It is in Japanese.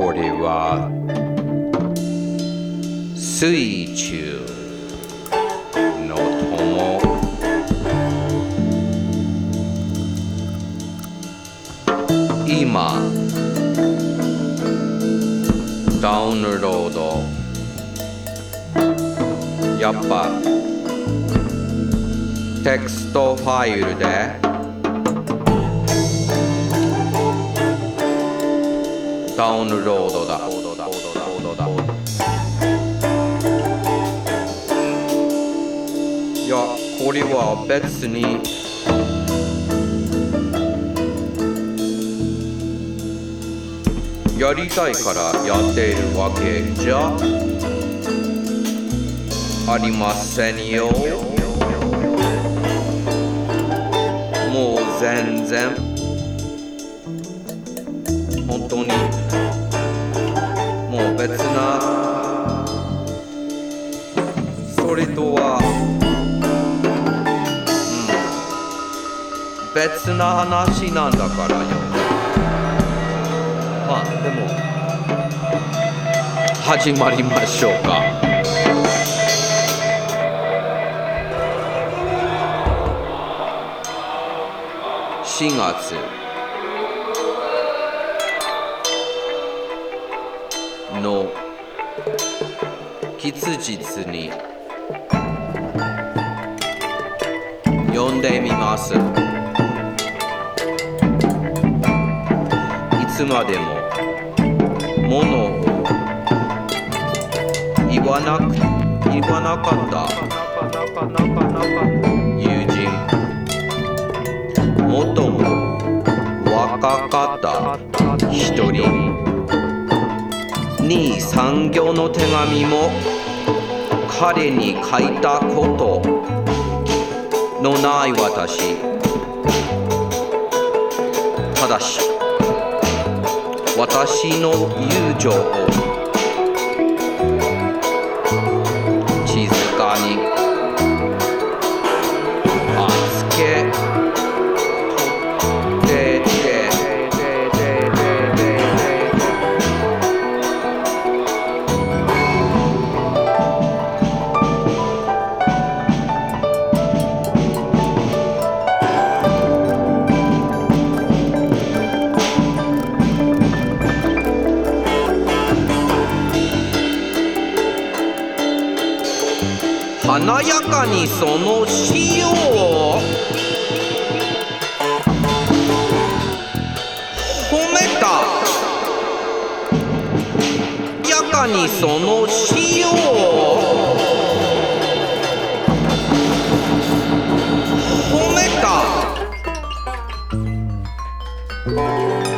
これは水中の友。今ダウンロードやっぱテクストファイルでダウンロードだ。いや、これは別にやりたいからやっているわけじゃありませんよ。もう全然本当にもう別なそれとは、別な話なんだからよ。まあでも始まりましょうか。4月の吉日に読んでみます。いつまでもものを言わなかった友人、もとも若かった一人に産業の手紙も彼に書いたことのない私。ただし私の友情を静かに預けとってて、華やかにその死を褒めた。やかにその死を褒めた。